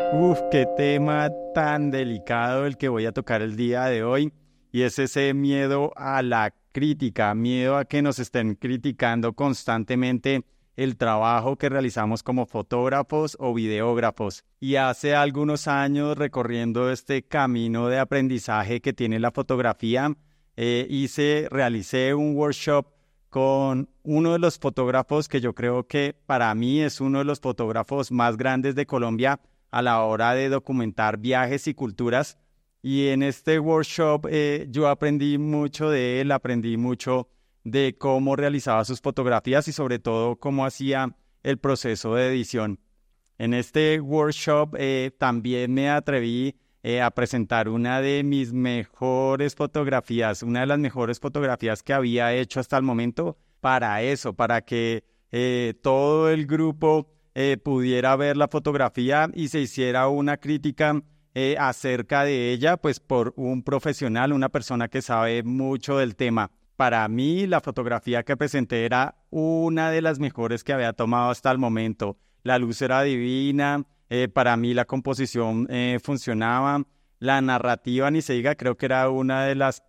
Qué tema tan delicado el que voy a tocar el día de hoy, y es ese miedo a la crítica, miedo a que nos estén criticando constantemente el trabajo que realizamos como fotógrafos o videógrafos. Y hace algunos años, recorriendo este camino de aprendizaje que tiene la fotografía, realicé un workshop con uno de los fotógrafos que yo creo que para mí es uno de los fotógrafos más grandes de Colombia a la hora de documentar viajes y culturas. Y en este workshop yo aprendí mucho de él, aprendí mucho de cómo realizaba sus fotografías y sobre todo cómo hacía el proceso de edición. En este workshop también me atreví a presentar una de mis mejores fotografías, una de las mejores fotografías que había hecho hasta el momento para eso, para que todo el grupo pudiera ver la fotografía y se hiciera una crítica acerca de ella, pues por un profesional, una persona que sabe mucho del tema. Para mí, la fotografía que presenté era una de las mejores que había tomado hasta el momento. La luz era divina, para mí la composición funcionaba, la narrativa ni se diga, creo que era una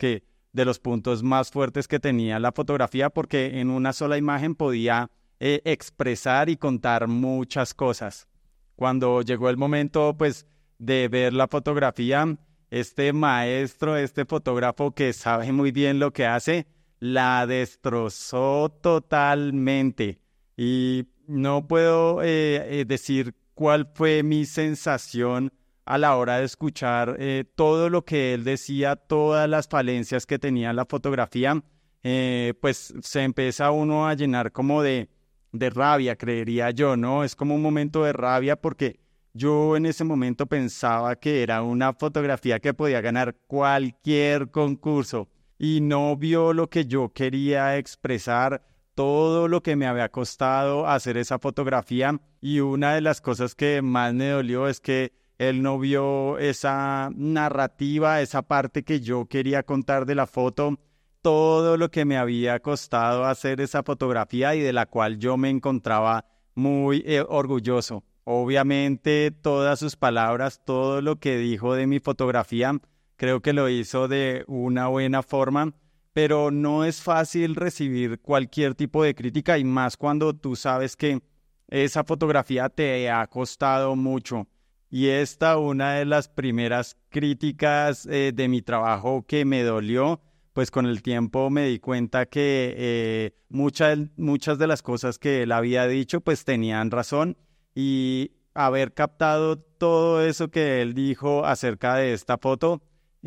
de los puntos más fuertes que tenía la fotografía, porque en una sola imagen podía expresar y contar muchas cosas. Cuando llegó el momento, pues, de ver la fotografía, este maestro, este fotógrafo que sabe muy bien lo que hace, la destrozó totalmente. Y no puedo decir cuál fue mi sensación a la hora de escuchar todo lo que él decía, todas las falencias que tenía la fotografía. Pues se empieza uno a llenar como de rabia, creería yo, ¿no? Es como un momento de rabia porque yo en ese momento pensaba que era una fotografía que podía ganar cualquier concurso y no vio lo que yo quería expresar, todo lo que me había costado hacer esa fotografía. Y una de las cosas que más me dolió es que él no vio esa narrativa, esa parte que yo quería contar de la foto, todo lo que me había costado hacer esa fotografía y de la cual yo me encontraba muy orgulloso. Obviamente todas sus palabras, todo lo que dijo de mi fotografía, creo que lo hizo de una buena forma, pero no es fácil recibir cualquier tipo de crítica y más cuando tú sabes que esa fotografía te ha costado mucho. Y una de las primeras críticas de mi trabajo que me dolió, pues con el tiempo me di cuenta que muchas de las cosas que él había dicho pues tenían razón, y haber captado todo eso que él dijo acerca de esta foto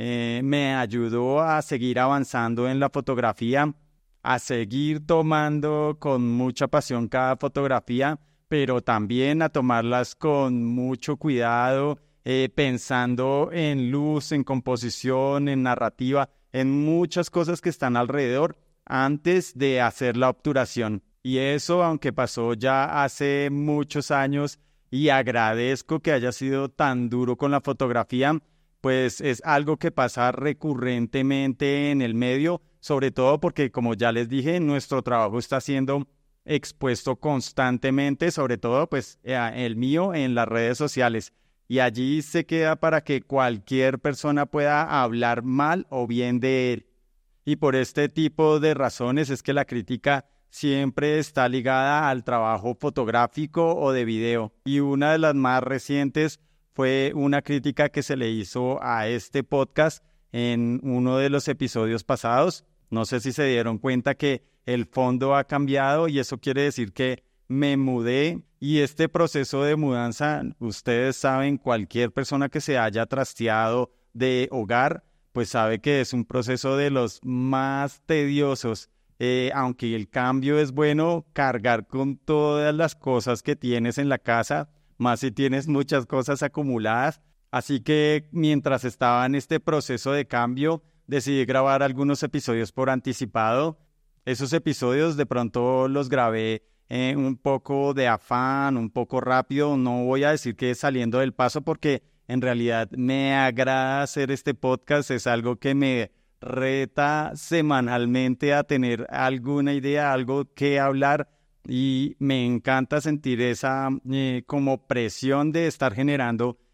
me ayudó a seguir avanzando en la fotografía, a seguir tomando con mucha pasión cada fotografía, pero también a tomarlas con mucho cuidado, pensando en luz, en composición, en narrativa, en muchas cosas que están alrededor antes de hacer la obturación. Y eso, aunque pasó ya hace muchos años, y agradezco que haya sido tan duro con la fotografía, pues es algo que pasa recurrentemente en el medio, sobre todo porque, como ya les dije, nuestro trabajo está siendo expuesto constantemente, sobre todo pues el mío en las redes sociales, y allí se queda para que cualquier persona pueda hablar mal o bien de él. Y por este tipo de razones es que la crítica siempre está ligada al trabajo fotográfico o de video. Y una de las más recientes fue una crítica que se le hizo a este podcast en uno de los episodios pasados. No sé si se dieron cuenta que el fondo ha cambiado, y eso quiere decir que me mudé, y este proceso de mudanza, ustedes saben, cualquier persona que se haya trasteado de hogar, pues sabe que es un proceso de los más tediosos. Aunque el cambio es bueno, cargar con todas las cosas que tienes en la casa, más si tienes muchas cosas acumuladas. Así que mientras estaba en este proceso de cambio, decidí grabar algunos episodios por anticipado. Esos episodios de pronto los grabé un poco de afán, un poco rápido. No voy a decir que saliendo del paso, porque en realidad me agrada hacer este podcast. Es algo que me reta semanalmente a tener alguna idea, algo que hablar, y me encanta sentir esa como presión de estar generando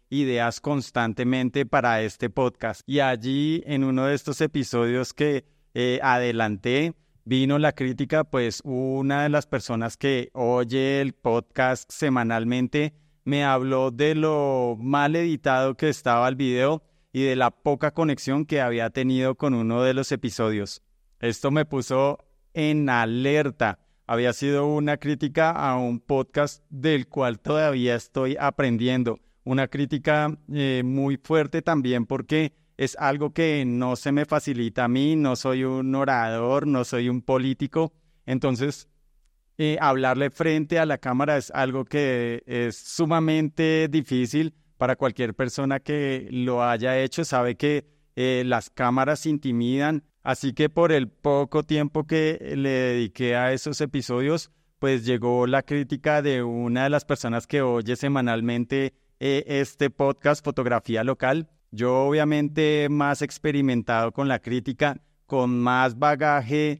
ideas constantemente para este podcast. Y allí, en uno de estos episodios que adelanté, vino la crítica, pues una de las personas que oye el podcast semanalmente me habló de lo mal editado que estaba el video y de la poca conexión que había tenido con uno de los episodios. Esto me puso en alerta. Había sido una crítica a un podcast del cual todavía estoy aprendiendo. Una crítica muy fuerte también porque es algo que no se me facilita a mí. No soy un orador, no soy un político. Entonces, hablarle frente a la cámara es algo que es sumamente difícil para cualquier persona que lo haya hecho. Sabe que las cámaras intimidan. Así que por el poco tiempo que le dediqué a esos episodios, pues llegó la crítica de una de las personas que oye semanalmente este podcast, Fotografía Local. Yo obviamente más experimentado con la crítica, con más bagaje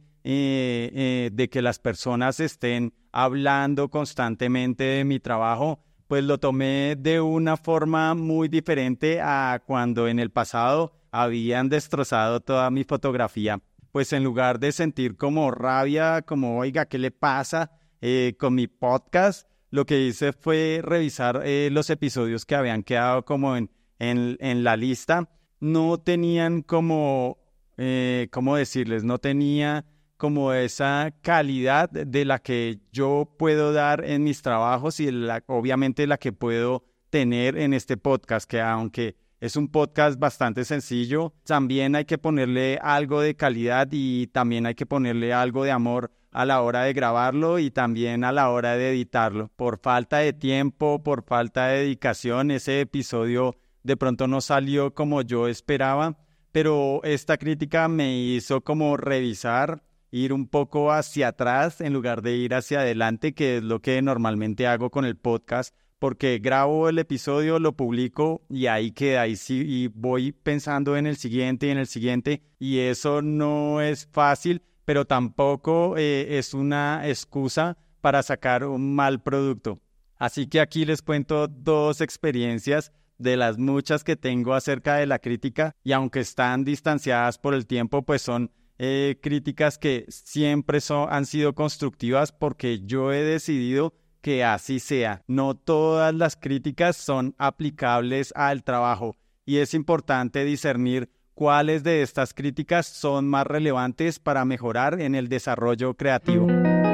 de que las personas estén hablando constantemente de mi trabajo, pues lo tomé de una forma muy diferente a cuando en el pasado habían destrozado toda mi fotografía. Pues en lugar de sentir como rabia, como oiga, ¿qué le pasa con mi podcast? Lo que hice fue revisar los episodios que habían quedado como en la lista. No tenían como, ¿cómo decirles? No tenía como esa calidad de la que yo puedo dar en mis trabajos y obviamente la que puedo tener en este podcast, que aunque es un podcast bastante sencillo, también hay que ponerle algo de calidad y también hay que ponerle algo de amor a la hora de grabarlo y también a la hora de editarlo. Por falta de tiempo, por falta de dedicación, ese episodio de pronto no salió como yo esperaba, pero esta crítica me hizo como revisar, ir un poco hacia atrás en lugar de ir hacia adelante, que es lo que normalmente hago con el podcast, porque grabo el episodio, lo publico y ahí queda, y sí, y voy pensando en el siguiente y en el siguiente, y eso no es fácil, pero tampoco es una excusa para sacar un mal producto. Así que aquí les cuento 2 experiencias de las muchas que tengo acerca de la crítica, y aunque están distanciadas por el tiempo, pues son críticas que siempre han sido constructivas porque yo he decidido que así sea. No todas las críticas son aplicables al trabajo y es importante discernir cuáles de estas críticas son más relevantes para mejorar en el desarrollo creativo.